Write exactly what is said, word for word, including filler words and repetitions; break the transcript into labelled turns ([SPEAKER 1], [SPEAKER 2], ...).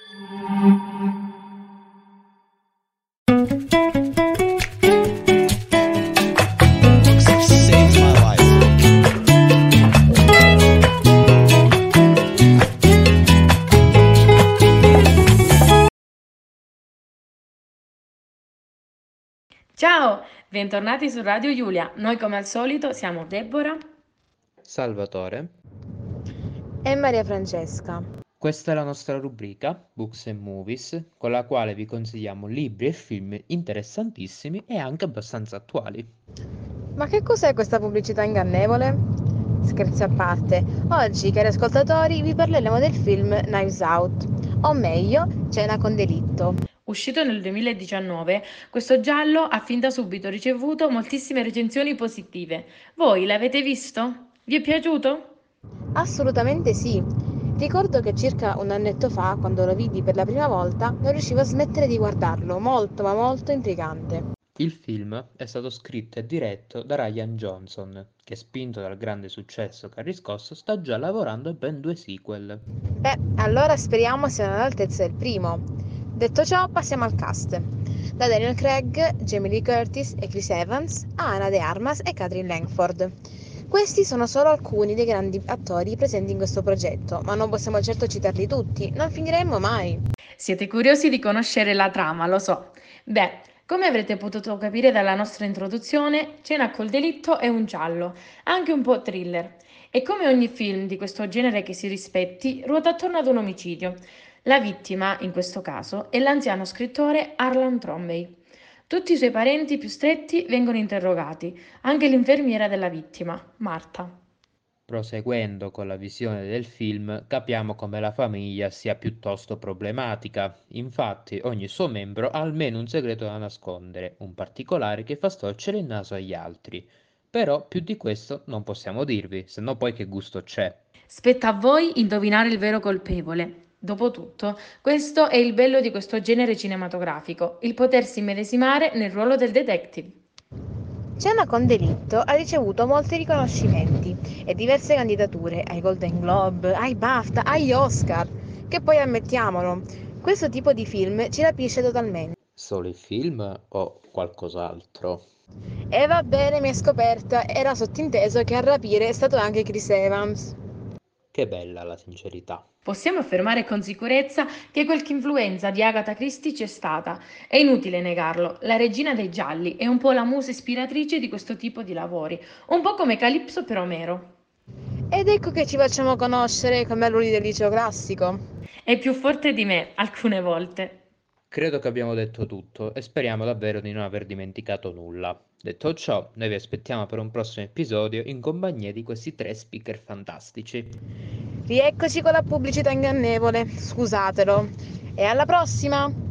[SPEAKER 1] Saved my life.
[SPEAKER 2] Ciao, bentornati su Radio Giulia. Noi come al solito siamo Deborah.
[SPEAKER 3] Salvatore,
[SPEAKER 4] E Maria Francesca.
[SPEAKER 3] questa è la nostra rubrica Books and Movies, con la quale vi consigliamo libri e film interessantissimi e anche abbastanza attuali.
[SPEAKER 4] Ma che cos'è questa pubblicità ingannevole? Scherzi a parte, oggi, cari ascoltatori, vi parleremo del film Knives Out, o meglio, Cena con delitto.
[SPEAKER 2] Uscito nel duemiladiciannove, questo giallo ha fin da subito ricevuto moltissime recensioni positive. Voi l'avete visto? Vi è piaciuto?
[SPEAKER 4] Assolutamente sì. Ricordo che circa un annetto fa, quando lo vidi per la prima volta, non riuscivo a smettere di guardarlo, molto ma molto intrigante.
[SPEAKER 3] Il film è stato scritto e diretto da Rian Johnson, che spinto dal grande successo che ha riscosso sta già lavorando a ben due sequel.
[SPEAKER 4] Beh, allora speriamo siano all'altezza del primo. Detto ciò, passiamo al cast. Da Daniel Craig, Jamie Lee Curtis e Chris Evans a Ana de Armas e Catherine Langford. Questi sono solo alcuni dei grandi attori presenti in questo progetto, ma non possiamo certo citarli tutti, non finiremmo mai.
[SPEAKER 2] Siete curiosi di conoscere la trama, lo so. Beh, come avrete potuto capire dalla nostra introduzione, Cena col delitto è un giallo, anche un po' thriller. E come ogni film di questo genere che si rispetti, ruota attorno ad un omicidio. La vittima, in questo caso, è l'anziano scrittore Harlan Trombey. Tutti i suoi parenti più stretti vengono interrogati, anche l'infermiera della vittima, Marta.
[SPEAKER 3] Proseguendo con la visione del film, capiamo come la famiglia sia piuttosto problematica. Infatti, ogni suo membro ha almeno un segreto da nascondere, un particolare che fa storcere il naso agli altri. Però più di questo non possiamo dirvi, se no poi che gusto c'è.
[SPEAKER 2] Spetta a voi indovinare il vero colpevole. Dopotutto, questo è il bello di questo genere cinematografico, il potersi immedesimare nel ruolo del detective.
[SPEAKER 4] Cena con delitto ha ricevuto molti riconoscimenti e diverse candidature ai Golden Globe, ai BAFTA, agli Oscar, che poi ammettiamolo, questo tipo di film ci rapisce totalmente.
[SPEAKER 3] Solo il film o qualcos'altro?
[SPEAKER 4] E va bene, mi è scoperta, era sottinteso che a rapire è stato anche Chris Evans.
[SPEAKER 3] Che bella la sincerità.
[SPEAKER 2] Possiamo affermare con sicurezza che qualche influenza di Agatha Christie c'è stata. È inutile negarlo, la regina dei gialli è un po' la musa ispiratrice di questo tipo di lavori, un po' come Calipso per Omero.
[SPEAKER 4] Ed ecco che ci facciamo conoscere come alunni del liceo classico.
[SPEAKER 2] È più forte di me, alcune volte.
[SPEAKER 3] Credo che abbiamo detto tutto e speriamo davvero di non aver dimenticato nulla. Detto ciò, noi vi aspettiamo per un prossimo episodio in compagnia di questi tre speaker fantastici.
[SPEAKER 4] Rieccoci con la pubblicità ingannevole, scusatelo. E alla prossima!